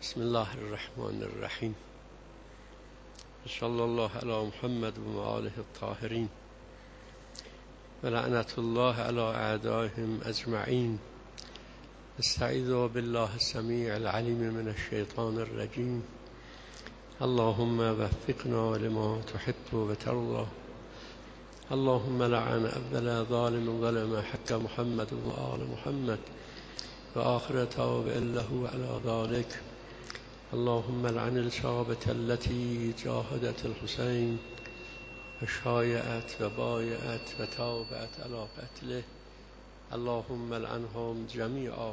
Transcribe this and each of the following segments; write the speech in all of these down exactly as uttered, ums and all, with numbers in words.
بسم الله الرحمن الرحیم. صلی الله علی محمد و آله الطاهرین و لعنت الله علی اعدائهم اجمعین. استعیذ بالله السمیع العلیم من الشیطان الرجیم. اللهم وفقنا لما تحب و ترضى. اللهم لعن اول ظالم ظلم حق محمد و آل محمد و آخر تابع له على ذلك. اللهم لعن الشابة التي جاهدت الحسين وشايعت وبايعت وتابعت على قتله. اللهم لعنهم جميعا.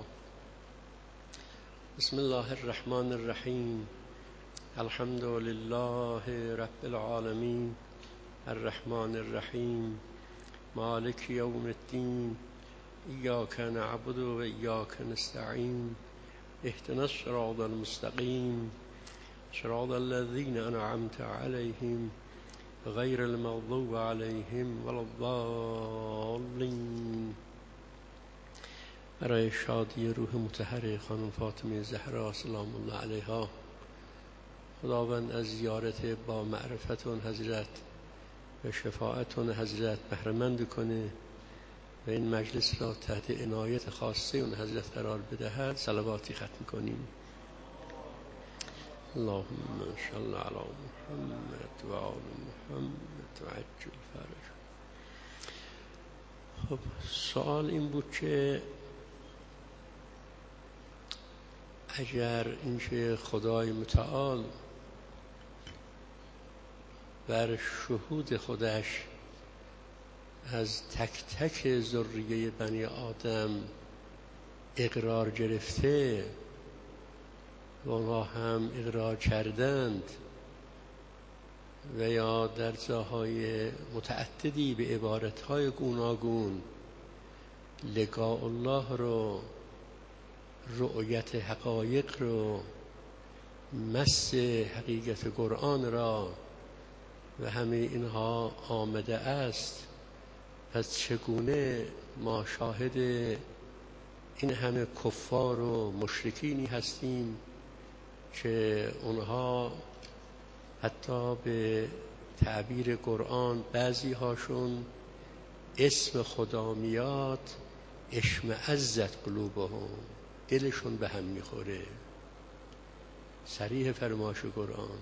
بسم الله الرحمن الرحیم. الحمد لله رب العالمین الرحمن الرحیم مالک یوم الدین. ایاک نعبد و ایاک نستعین. اهدنا الصراط المستقیم صراط الذین انعمت علیهم غیر المغضوب علیهم ولا الضالین. برای شادی روح مطهر خانم فاطمه زهرا سلام الله علیها، خداوند از زیارت با معرفتون حضرت و شفاعتون حضرت بهره مند کنه و این مجلس را تحت عنایت خاصه اون حضرت قرار بدهد. صلواتی ختم کنیم. اللهم صل علی محمد و آل محمد و عجل فرج. خب سوال این بود که اگر اینکه خدای متعال بر شهود خودش از تک تک ذریه بنی آدم اقرار گرفته و آنها هم اقرار کردند و یا در جاهای متعددی به عبارتهای گوناگون لقاء الله رو، رؤیت حقایق رو، مس حقیقت قرآن را و همه اینها آمده است، پس چگونه ما شاهد این همه کفار و مشرکینی هستیم که اونها حتی به تعبیر قرآن بعضی هاشون اسم خدا میاد اشمئزت قلوبهم، دلشون به هم میخوره. صریح فرمایش قرآن.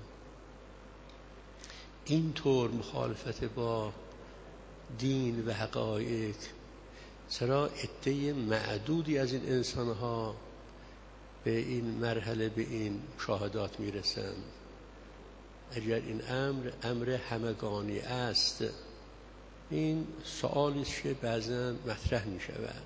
اینطور مخالفت با دین و حقایق، چرا عده معدودی از این انسانها به این مرحله، به این مشاهدات میرسند؟ اگر این امر امر همگانی است، این سوالی که بعضا مطرح می شود.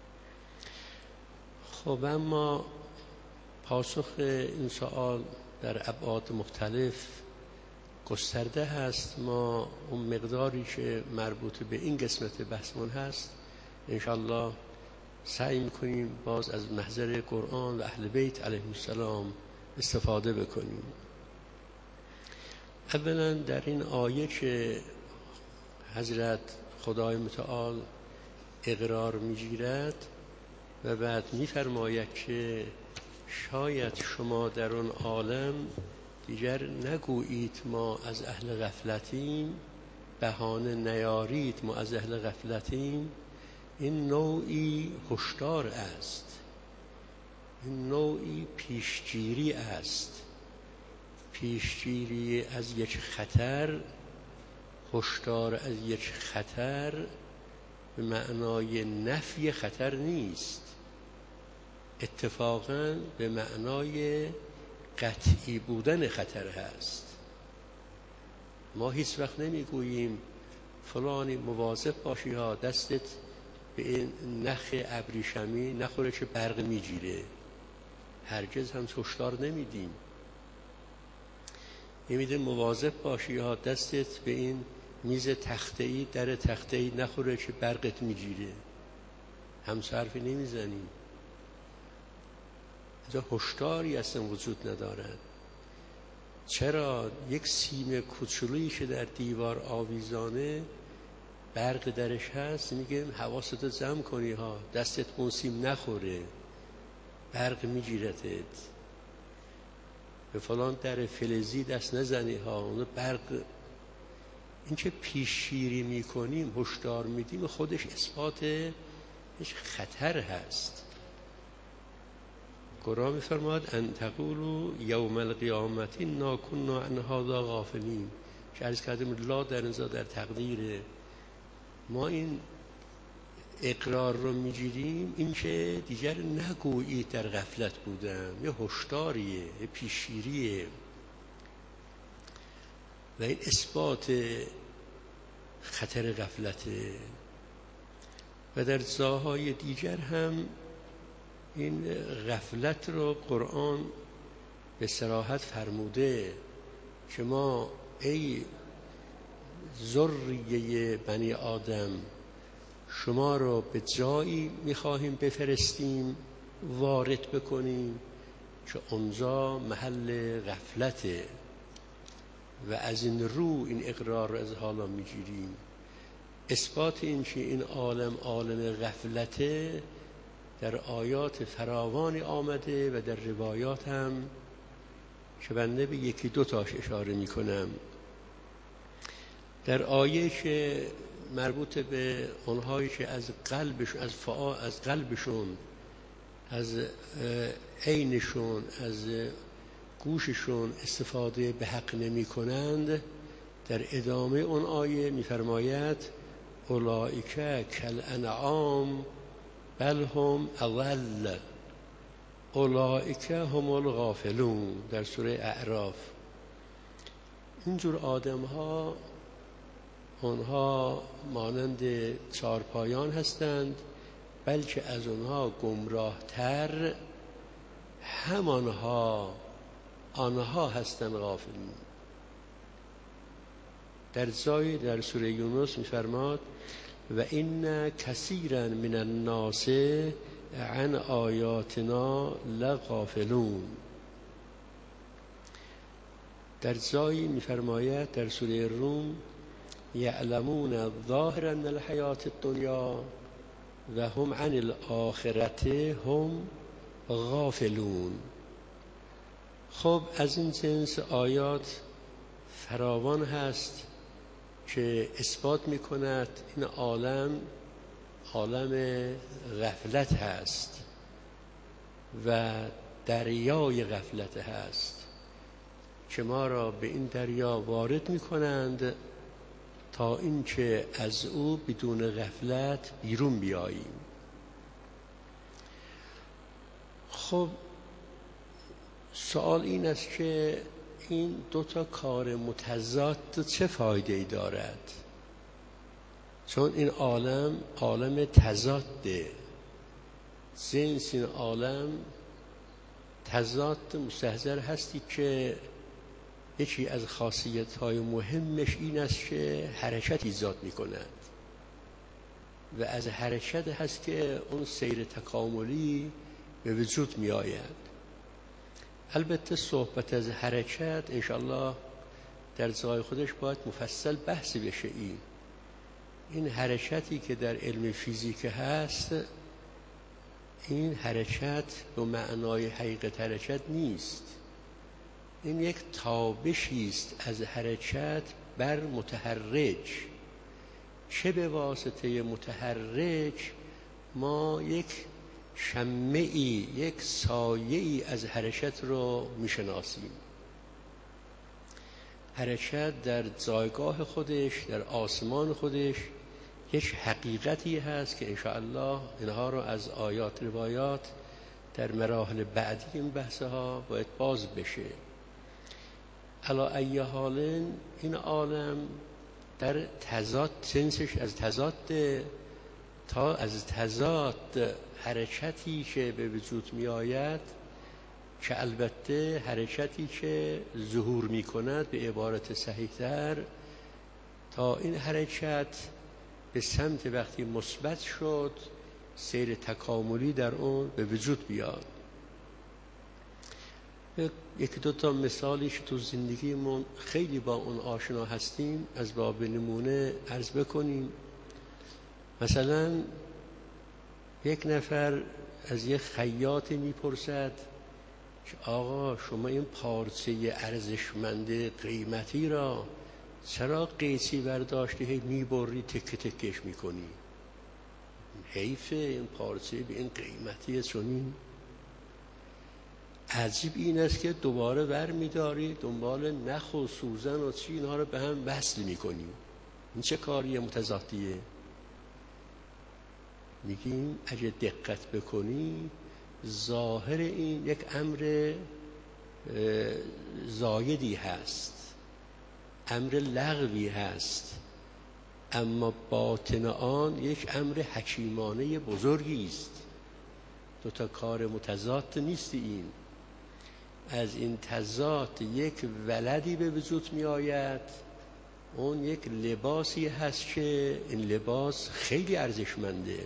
خب اما پاسخ این سوال در ابعاد مختلف گسترده هست. ما اون مقداری که مربوط به این قسمت بحثمون هست انشاءالله سعی میکنیم باز از محضر قرآن و اهل بیت علیهم السلام استفاده بکنیم. اولا در این آیه که حضرت خدای متعال اقرار میگیرد و بعد میفرماید که شاید شما در اون عالم دیگر نگویید ما از اهل غفلتیم، بهانه نیارید ما از اهل غفلتیم. این نوعی هشدار است، این نوعی پیشگیری است، پیشگیری از یک خطر، هشدار از یک خطر به معنای نفی خطر نیست، اتفاقاً به معنای قطعی بودن خطر هست. ما هیچ وقت نمیگوییم فلانی مواظب باشی ها، دستت به این نخ ابریشمی نخوره که برق میگیره. هرگز هم هشدار نمیدیم. نمیدیم مواظب باشی ها، دستت به این میز تخته‌ای، در تخته‌ای نخوره که برقت میگیره. همسو حرفی نمیزنیم. اینجا هشداری اصلا وجود ندارد. چرا؟ یک سیم کوچولویی که در دیوار آویزانه برق درش هست، میگیم حواستو جمع کنی ها، دستت اون سیم نخوره، برق میگیرتت. به فلان در فلزی دست نزنی ها، اون برق. این که پیشگیری میکنیم، هشدار میدیم، خودش اثباتش خطر هست. قرآن میفرماد ان تقولوا یوم القیامت انا کنا عن هذا غافلین. که عرض کردیم لا در اینجا در تقدیر ما این اقرار رو میگیریم، این که دیگر نگویید در غفلت بودم، یه هشداریه، یه پیشگیریه و این اثبات خطر غفلته. و در جاهای دیگر هم این غفلت رو قرآن به صراحت فرموده که ما ای ذریه بنی آدم شما رو به جایی میخواهیم بفرستیم، وارد بکنیم که اونجا محل غفلته و از این رو این اقرار رو از حالا میگیریم. اثبات این که این عالم عالم غفلته در آیات فراوانی آمده و در روایات هم که بنده به یکی دو تاش اشاره میکنم. در آیه که مربوط به اونهایی که از قلبشون از فعال از قلبشون از عینشون از گوششون استفاده به حق نمی کنند، در ادامه اون آیه میفرماید اولئک کالانعام بل هم اضل اولئک هم الغافلون در سوره اعراف. اینجور آدم ها اونها مانند چارپایان هستند، بلکه از اونها گمراه تر همانها آنها هستند غافلین. در جای در سوره یونس میفرماد و این کثیرا من الناس عن آیاتنا لغافلون. در جایی میفرماید در سوره روم یعلمون ظاهرا من الحیات الدنیا و هم عن الاخرة هم غافلون. خب از این جنس آیات فراوان هست که اثبات میکند این عالم عالم غفلت هست و دریای غفلت هست که ما را به این دریا وارد میکنند تا اینکه از او بدون غفلت بیرون بیاییم. خب سوال این است که این دو تا کار متضاد چه فایده ای دارد؟ چون این عالم عالم تضاده، جنس این عالم تضاد مستحضر هستی که یکی از خاصیت‌های مهمش این است که حرکت ایجاد می‌کند و از حرکت هست که اون سیر تکاملی به وجود می‌آید. البته صحبت از حرکت انشاءالله در جای خودش باید مفصل بحث بشه. این این حرکتی که در علم فیزیک هست، این حرکت به معنای حقیقت حرکت نیست. این یک تابشی است از حرکت بر متحرک، چه به واسطه متحرک ما یک شمعی یک سایه‌ای از حرکت رو میشناسیم. حرکت در جایگاه خودش در آسمان خودش یک حقیقتی هست که انشاءالله اینها رو از آیات روایات در مراحل بعدی این بحثها باید باز بشه. علی ای حال این عالم در تضاد، جنسش از تضاد تا از تضاد حرکتی که به وجود می آید که البته حرکتی که ظهور می کند به عبارت صحیح تر تا این حرکت به سمت وقتی مثبت شد سیر تکاملی در اون به وجود بیاد. یکی دو تا مثالی که تو زندگیمون خیلی با اون آشنا هستیم از باب نمونه عرض بکنیم. مثلا یک نفر از یک خیاطی میپرسد که آقا شما این پارچه ارزشمند قیمتی را چرا قیچی برداشتی هی میبری تکه تکش میکنی؟ حیفه این پارچه به این قیمتی چنین. عجیب این است که دوباره بر میداری دنبال نخ و سوزن و چی اینها رو به هم وصل میکنی. این چه کاری متضادیه؟ میگیم اگه دقت بکنی ظاهر این یک امر زایدی هست، امر لغوی هست، اما باطن آن یک امر حکیمانه بزرگی است. دو تا کار متضاد نیست. این از این تضاد یک ولدی به وجود می آید، اون یک لباسی هست که این لباس خیلی ارزشمنده،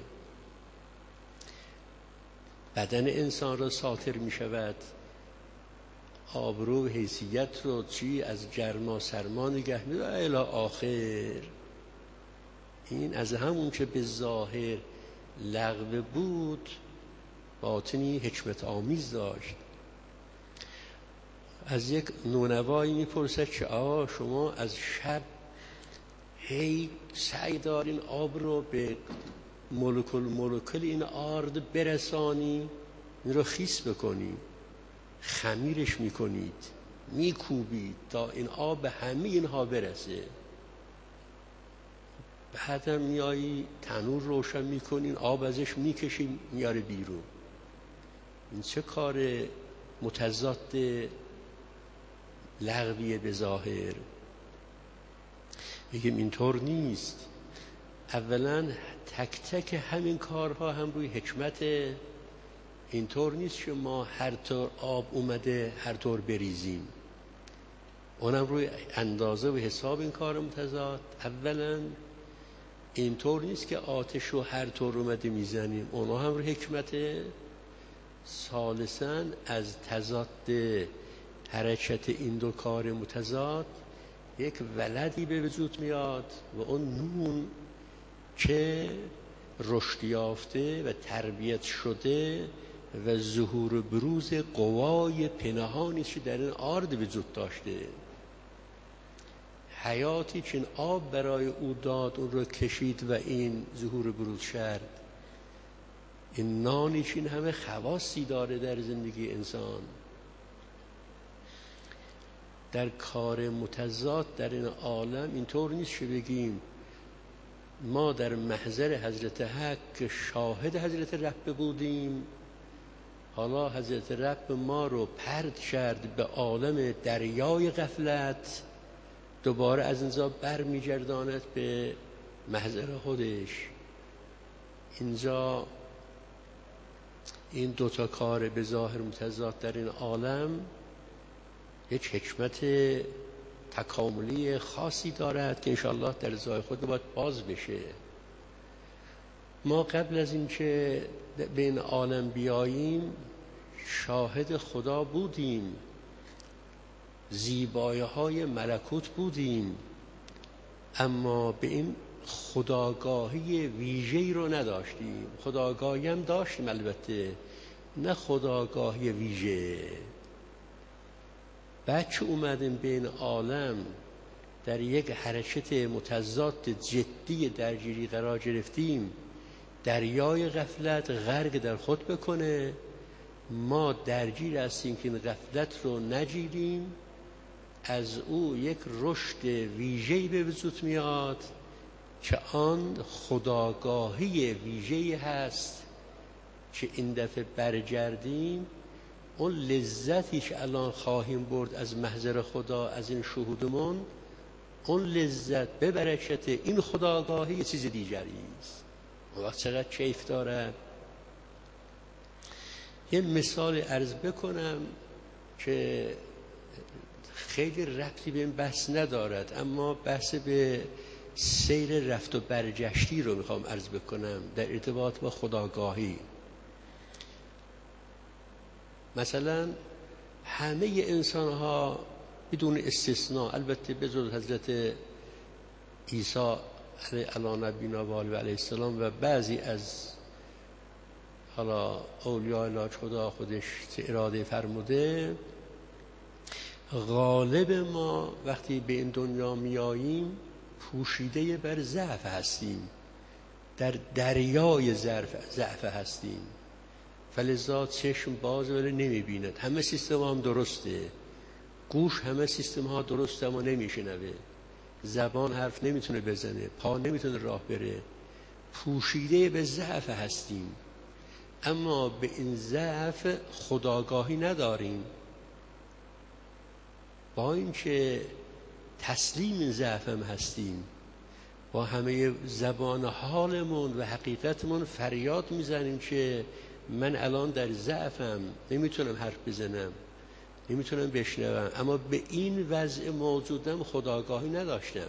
بدن انسان را ساتر می شود، آبرو و حیثیت رو چی از گرما سرما نگه می داره الی آخر. این از همون که به ظاهر لغو بود باطنی حکمت آمیز داشت. از یک نونوایی میپرسد که آقا شما از شب هی سعی دارین آب رو به مولکول مولکول این آرد برسانی، این رو خیس بکنی، خمیرش میکنید، میکوبید تا این آب به همه اینها برسه، بعدم میایی تنور روشن میکنین، آب ازش میکشین میاره بیرون. این چه کار متضاد لغویه به ظاهر؟ میگیم اینطور نیست. اولا تک تک همین کارها هم روی حکمت. اینطور نیست که ما هر طور آب اومده هر طور بریزیم، اونم روی اندازه و حساب این کار متضاد. اولا اینطور نیست که آتش رو هر طور اومده میزنیم، اونا هم روی حکمته. ثالثاً از تضاد حرکت این دو کار متضاد یک ولدی به وجود میاد و اون نون که رشد یافته و تربیت شده و ظهور بروز قوای پنهانی که در این آرد وجود داشته، حیاتی که این آب برای او داد اون رو کشید و این ظهور بروز شد. این نانی که این همه خواصی داره در زندگی انسان. در کار متضاد در این عالم اینطور نیست که بگیم ما در محضر حضرت حق که شاهد حضرت رب بودیم، حالا حضرت رب ما رو پرد کرد به عالم دریای غفلت، دوباره از اینجا بر می گرداند به محضر خودش. اینجا این دوتا کار به ظاهر متضاد در این عالم یک حکمت تکاملی خاصی دارد که انشاءالله در ازای خود باید باز بشه. ما قبل از این که به این عالم بیاییم شاهد خدا بودیم، زیبایی های ملکوت بودیم، اما به این خداگاهی ویژه‌ای رو نداشتیم. خداگاهی هم داشتیم البته، نه خداگاهی ویژه. بعد که اومدیم به این عالم در یک حرکت متضاد جدی درگیری قرار گرفتیم، دریای غفلت غرق در خود بکنه، ما درگیر هستیم که این غفلت رو نگیریم، از او یک رشد ویژه‌ای به وجود میاد که آن خداگاهی ویژه‌ای هست که این دفعه برگردیم اون لذتی که الان خواهیم برد از محضر خدا، از این شهودمون، اون لذت به برکت این خداگاهی چیز دیگری است. اون وقت چقدر کیف داره. یه مثال عرض بکنم که خیلی ربطی به این بحث ندارد، اما بحث به سیر رفت و برگشتی رو میخوام عرض بکنم در ارتباط با خداگاهی. مثلا همه انسان ها بدون استثناء، البته به جز حضرت عیسی علی نبینا و علیه السلام و بعضی از حالا اولیاء الله خدا خودش اراده فرموده، غالب ما وقتی به این دنیا میاییم پوشیده بر ضعف هستیم، در دریای ضعف هستیم، فلذا چشم باز ولی نمیبیند. همه سیستم هم درسته، گوش همه سیستم ها درسته اما نمیشنوه، زبان حرف نمیتونه بزنه، پا نمیتونه راه بره، پوشیده به ضعف هستیم. اما به این ضعف خودآگاهی نداریم، با اینکه تسلیم این ضعف هم هستیم، با همه زبان حالمون و حقیقتمون فریاد میزنیم که من الان در ضعفم، نمیتونم حرف بزنم، نمیتونم بشنوم، اما به این وضع موجودم خودآگاهی نداشتم.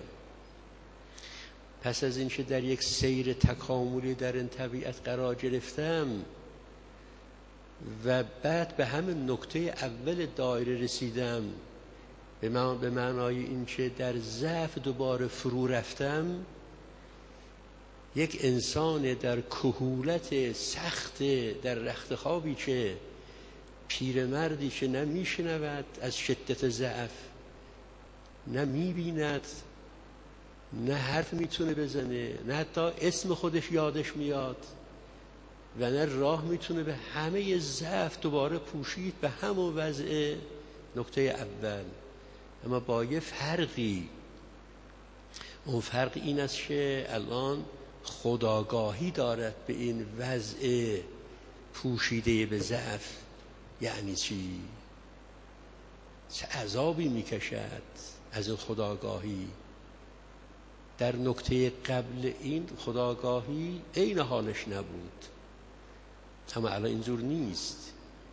پس از اینکه در یک سیر تکاملی در این طبیعت قرار گرفتم و بعد به همین نکته اول دایره رسیدم، به من به معنای اینکه در ضعف دوباره فرو رفتم، یک انسان در کهولت سخت در رخت خوابی که پیرمردی که نه میشنود از شدت ضعف، نه میبیند، نه حرف میتونه بزنه، نه حتی اسم خودش یادش میاد و نه راه میتونه، به همه ضعف دوباره پوشید به همون وضع نکته اول. اما با یه فرقی، اون فرق این است که الان خودآگاهی دارد به این وضع پوشیده به ضعف. یعنی چی؟ چه عذابی میکشد از این خودآگاهی. در نکته قبل این خودآگاهی عین حالش نبود، اما الان اینجور نیست.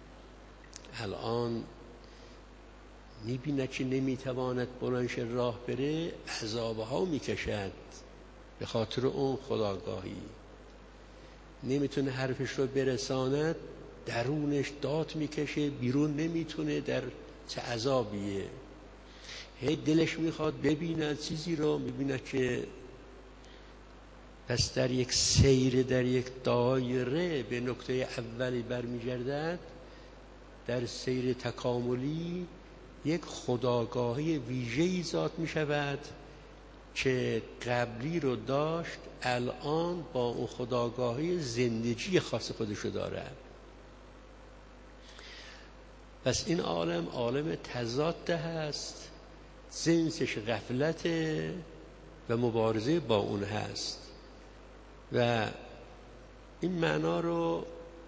الان میبیند که نمیتواند بلندش راه بره، عذابها میکشد به خاطر اون خودآگاهی. نمیتونه حرفش رو برساند، درونش داد میکشه، بیرون نمیتونه، در چه عذابیه. هی دلش میخواد ببیند چیزی رو، میبیند که پس در یک سیر، در یک دایره به نکته اولی برمیگردد. در سیر تکاملی یک خودآگاهی ویژه‌ای ایجاد میشود که قبلی رو داشت، الان با اون خودآگاهی زندگی خاص خودشو داره. پس این عالم عالم تضاد هست، جنسش غفلته و مبارزه با اون هست. و این معنا رو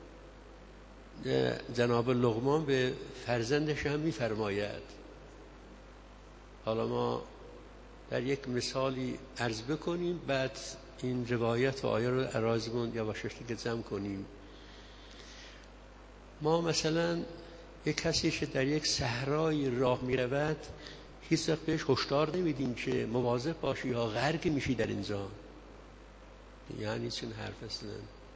جناب لقمان به فرزندش هم میفرماید. حالا ما در یک مثالی عرض بکنیم، بعد این روایت و آیه رو عرضمون یواشاش دیگه جمع کنیم. ما مثلا یک کسی که در یک صحرای راه می رود، هیچ وقت بهش هشدار نمیدیم که مواظب باشی یا غرق میشی در اینجا. یعنی چون حرف اصلا.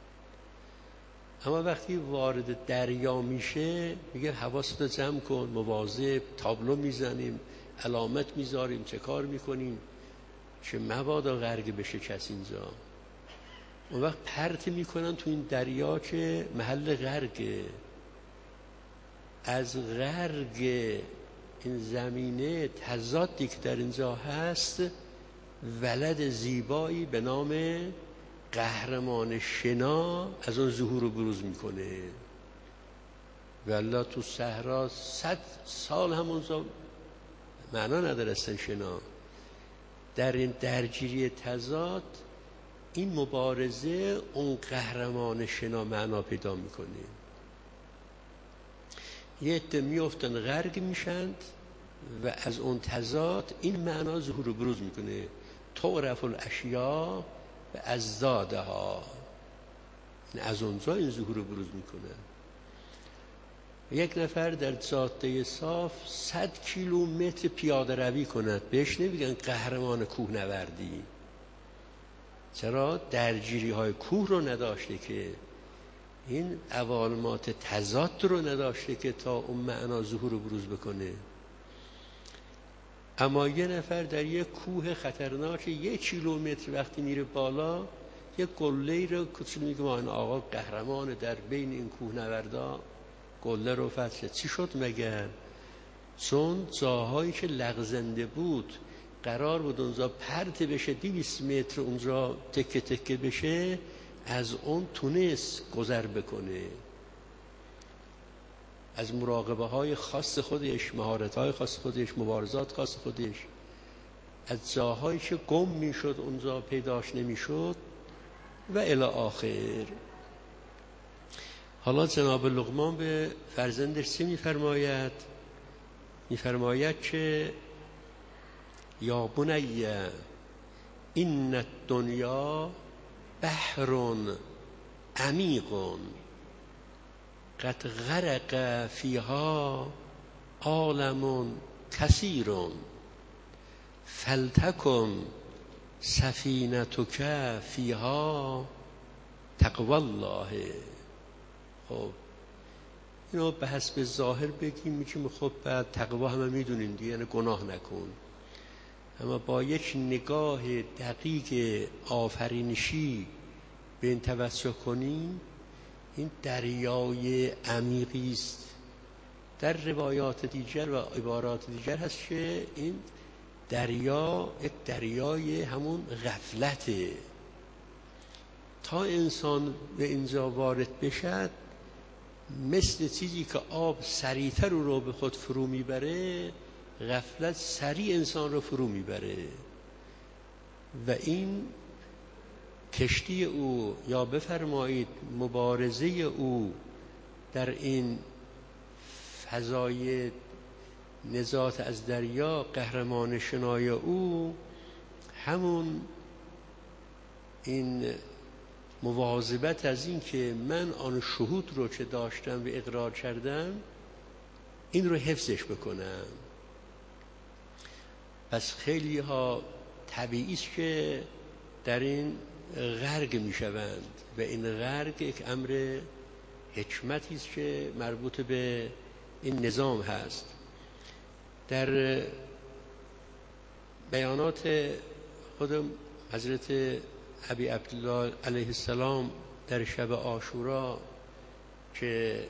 اما وقتی وارد دریا میشه میگه حواستو جمع کن، مواظب، تابلو میزنیم، علامت میذاریم، چه کار میکنیم که مبادا غرق بشه کسی اینجا. اون وقت پرت میکنن تو این دریا که محل غرقه. از غرق این زمینه تضادی که در اینجا هست، ولد زیبایی به نام قهرمان شنا از اون ظهور و بروز میکنه. والله تو صحرا صد سال همونجا معنا نداره اصلا شنا. در این درگیری تضاد، این مبارزه اون قهرمان شنا معنا پیدا میکنه. یه عده میافتن غرق میشند و از اون تضاد این معنا ظهور و بروز میکنه. تعرف الاشیاء و ازدادها، از اونجا این ظهور و بروز میکنه. یک نفر در جاده صاف صد کیلومتر پیاده روی کند، بهش نمیگن قهرمان کوهنوردی. چرا؟ درگیری های کوه رو نداشته، که این عوالمات تضاد رو نداشته که تا اون معنا ظهور و بروز بکنه. اما یه نفر در یک کوه خطرناک یک کیلومتر وقتی میره بالا، یک قله‌ای رو کچل میگه ما این آقا قهرمان در بین این کوهنوردا قله رو فتح. چی شد مگر؟ چون جاهایی که لغزنده بود قرار بود اونجا پرت بشه، دویست متر اونجا تکه تکه بشه، از اون تونست گذر بکنه. از مراقبه های خاص خودش، مهارت های خاص خودش، مبارزات خاص خودش، از جاهایی که گم میشد اونجا پیداش نمیشد و الی آخر. حالا جناب لقمان به فرزندش چه میفرماید؟ میفرماید که یا بنی این الدنیا بحر عمیق قد غرق فیها عالم کثیر فلتکن سفینتک فیها تقوی الله. خب اینو به حسب ظاهر بگیم میگیم خب بعد تقوا همه میدونیم دیگه، یعنی گناه نکن. اما با یک نگاه دقیق آفرینشی به این توجه کنیم، این دریای عمیقی است. در روایات دیگر و عبارات دیگر هست که این دریا یک دریای همون غفلته. تا انسان به اینجا وارد بشد، مثل چیزی که آب سریعتر رو به خود فرو میبره، غفلت سریع انسان رو فرو میبره و این کشتی او، یا بفرمایید مبارزه او در این فضای نجات از دریا، قهرمان شنای او، همون این مواظبت از این که من آن شهود رو که داشتم و اقرار کردم این رو حفظش بکنم. پس خیلی ها طبیعی است که در این غرق می شوند و این غرق یک امر حکمتی است که مربوط به این نظام هست. در بیانات خود حضرت ابی عبدالله علیه السلام در شب عاشورا که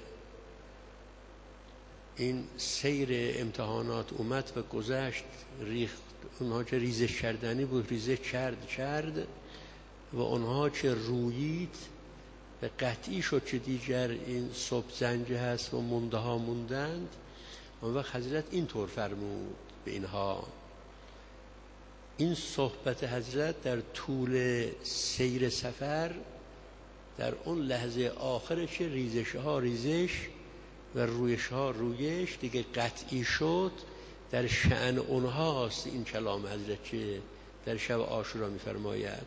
این سیر امتحانات اومد و گذشت، ریخت اونها که ریزش کردنی بود ریزش کرد کرد و اونها که رویید و قطعی شد که دیگر این صبح زنجه هست و مونده ها موندند. اون وقت حضرت این طور فرمود به اینها. این صحبت حضرت در طول سیر سفر، در اون لحظه آخر که ریزش ها ریزش و رویش ها رویش دیگه قطعی شد، در شأن اونهاست این کلام حضرت که در شب عاشورا می‌فرماید.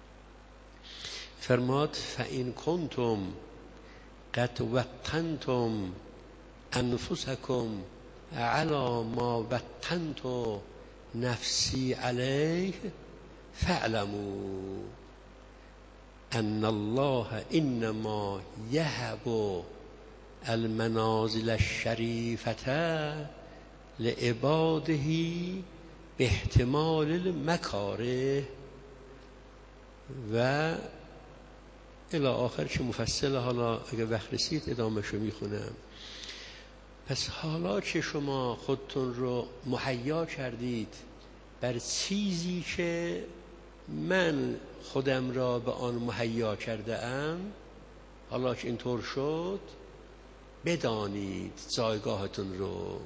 فرماد فَإِن كُنتُمْ قد وطنتم انفسکم علی ما وطنت نفسی علیه فاعلموا ان الله انما یهب المنازل الشریفة لعباده باحتمال المکاره و الی آخر که مفصل. حالا اگه وقت رسید ادامه‌شو میخونم. پس حالا که شما خودتون رو مهیا کردید بر چیزی که من خودم را به آن مهیا کرده ام، حالا که اینطور شد بدانید جایگاهتون رو.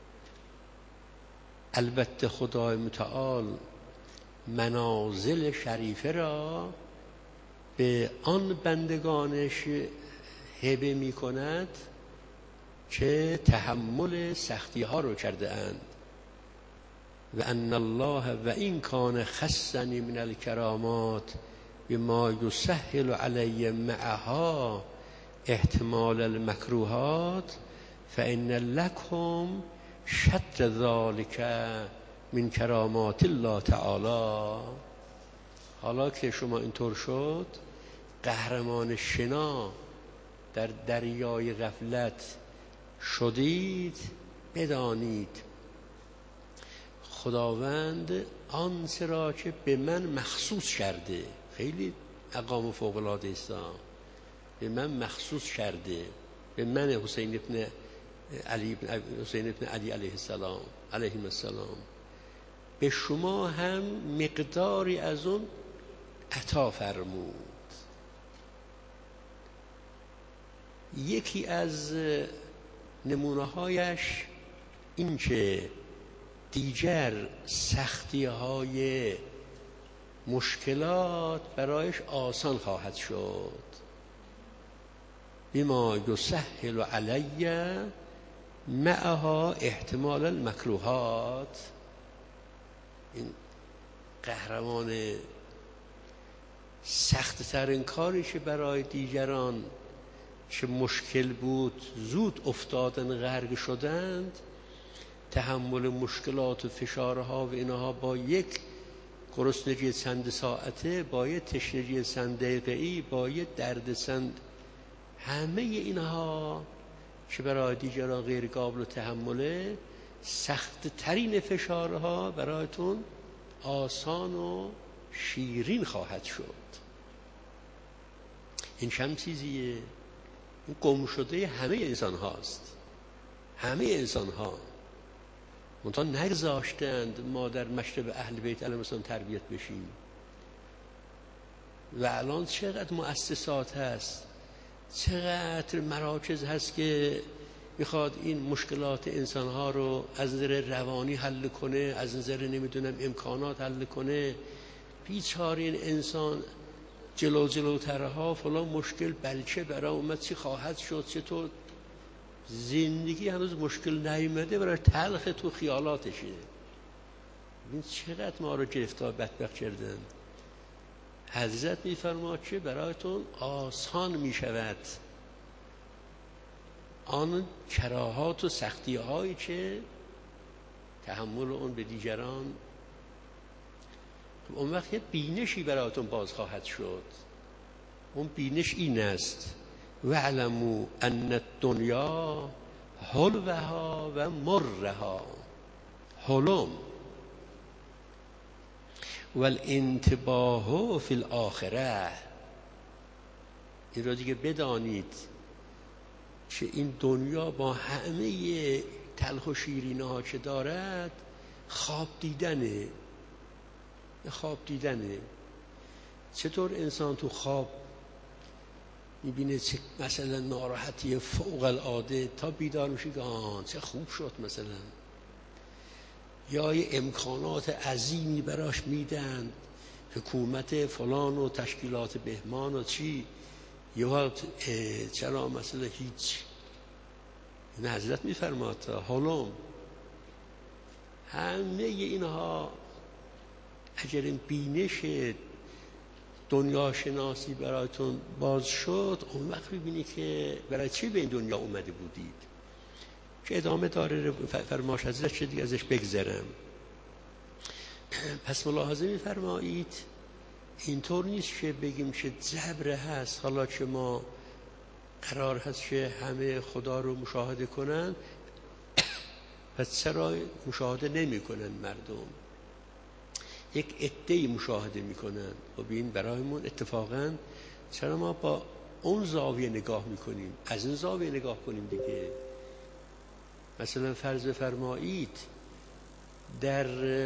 البته خدای متعال منازل شریفه را به آن بندگانش هبه می کند که تحمل سختی ها رو کرده اند. و ان الله و این کان خصنی من الکرامات بما یسهل علی معها احتمال المکروهات فان لکم شطر ذلک من کرامات الله تعالی. حالا که شما اینطور شد، قهرمان شنا در دریای غفلت شدید، بدانید خداوند آن چرا که به من مخصوص کرده. خیلی مقام فوق‌العاده است، به من مخصوص کرده، به من حسین ابن علی حسین ابن علی علیه السلام علیه السلام، به شما هم مقداری از اون عطا فرمود. یکی از نمونه هایش این که دیگر سختی های مشکلات برایش آسان خواهد شد. بما یسهل علی معها احتمال المکروهات. این قهرمان سخت ترین کاری که برای دیگران چه مشکل بود زود افتادن، غرق شدند، تحمل مشکلات و فشارها و اینها با یک گرسنگی چند ساعته، با یک تشنگی چند دقیقه‌ای، با یک درد چند، همه اینها که برای دیگران غیر قابل تحمله، سخت ترین فشارها برایتون آسان و شیرین خواهد شد. این چه چیزیه؟ این گم شده همه انسان هاست. همه انسان ها منتها نگذاشتند ما در مشرب اهل بیت علیهم السلام تربیت بشیم. و الان چقدر مؤسسات هست، چقدر مراکز هست که میخواد این مشکلات انسان ها رو از نظر روانی حل کنه، از نظر نمیدونم امکانات حل کنه. بیچاره این انسان جلو جلوترها فلان مشکل بلکه برای اومد چی خواهد شد، چطور زندگی هنوز مشکل نیامده برای تلخ تو خیالاتشه. این چقدر ما رو گرفتار بدبخت کردن. حضرت میفرماد که برایتون آسان میشود آن کراهات و سختی هایی که تحمل اون به دیگران، اون وقت بینشی برایتون باز خواهد شد. اون بینش این است: وَاعْلَمُوا أَنَّ الدُّنْيَا حلوها و مرها. حلم والانتباه فی الآخره. این را دیگه بدانید که این دنیا با همه تلخ و شیرینه ها که دارد خواب دیدنه. خواب دیدنه. چطور انسان تو خواب میبینه چه مثلا ناراحتی فوق العاده، تا بیدار میشه که آه چه خوب شد مثلا، یا یه امکانات عظیمی براش میدن حکومت فلان و تشکیلات بهمان و چی، یه وقت چرا مثلا هیچ. این حضرت میفرماد حلم. همه اینها اگر این بینش دنیا شناسی برایتون باز شد، اون وقت ببینی که برای چی به این دنیا اومده بودید. که ادامه داره فرماش حضرت، چه دیگه ازش بگذرم. پس ملاحظه میفرمایید اینطور نیست که بگیم که جبر هست، حالا که ما قرار هست که همه خدا رو مشاهده کنن، پس چرا مشاهده نمی کنن مردم؟ یک عده‌ای مشاهده میکنن. خب این برایمون اتفاقا چرا ما با اون زاویه نگاه میکنیم؟ از این زاویه نگاه کنیم دیگه. مثلا فرض فرمایید در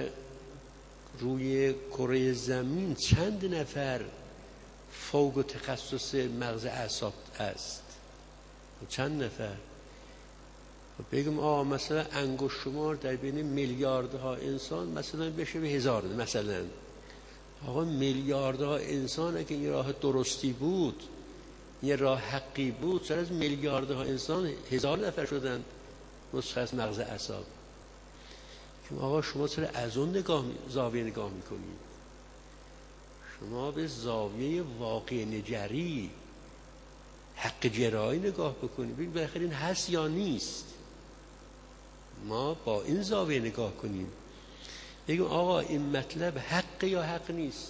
روی کره زمین چند نفر فوق تخصص مغز اعصاب است؟ چند نفر؟ بگم آه مثلا انگشت شمار در بین میلیاردها انسان مثلا بشه به هزار. مثلا آقا میلیاردها انسان اگه این راه درستی بود، یه راه حقی بود، چرا از میلیاردها انسان هزار نفر شدن مشخص مغز اعصاب؟ که آقا شما چرا از اون نگاه زاویه نگاه میکنید؟ شما به زاویه واقع نگری، حق جرایی نگاه بکنید، ببین بالاخره این هست یا نیست. ما با این زاویه نگاه کنیم، بگیم آقا این مطلب حق یا حق نیست.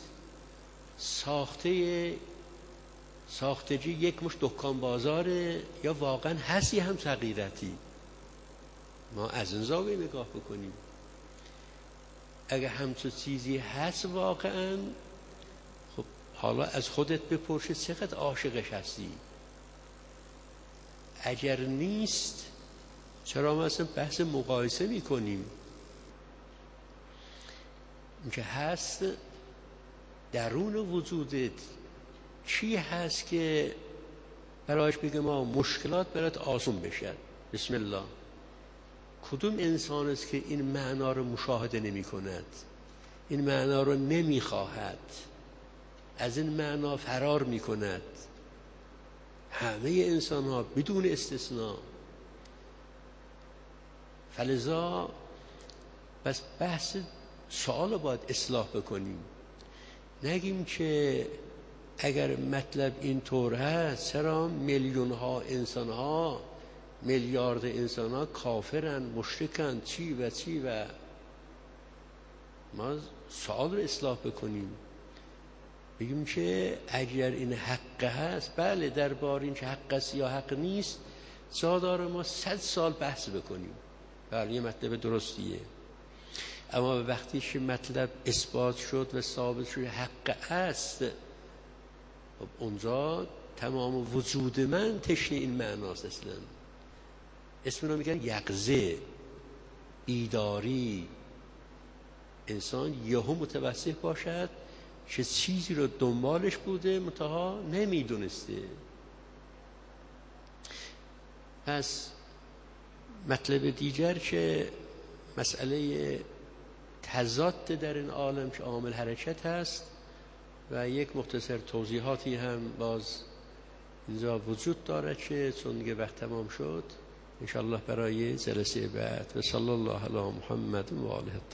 ساخته ساختگی یک مش دکان بازاره یا واقعا هستی هم تغییراتی؟ ما از این زاویه نگاه بکنیم. اگه همچون چیزی هست واقعا، خب حالا از خودت بپرس چقدر عاشقش هستی. اگر نیست چرا ما اصلا بحث مقایسه میکنیم؟ این که هست درون وجودت چی هست که برایش بگه ما مشکلات برات آسون بشه؟ بسم الله. کدوم انسان است که این معنا رو مشاهده نمی کند، این معنا رو نمی خواهد، از این معنا فرار می کند؟ همه انسان ها بدون استثناء. فلذا بس بحث سوال باید اصلاح بکنیم، نگیم که اگر مطلب اینطور هست چرا میلیون ها انسان ها، میلیارد انسان ها کافرن، مشرکن، چی و چی و ما سوال رو اصلاح بکنیم. بگیم که اگر این حق هست، بله درباره این که حق است یا حق نیست جا داره ما صد سال بحث بکنیم، بله یه مطلب درستیه. اما وقتی که مطلب اثبات شد و ثابت شد حق است، خب اونجا تمام وجود من تشنه این معناست. اصلا اسم رو میگن یقظه، بیداری. انسان یهو متوسط باشد که چیزی رو دنبالش بوده منتها نمیدونسته. پس مطلب دیگر که مسئله تضاد در این عالم که عامل حرکت هست و یک مختصر توضیحاتی هم باز اینجا وجود داره که چون دیگه وقت تمام شد انشاءالله برای جلسه بعد. و صلی الله علی محمد و آله.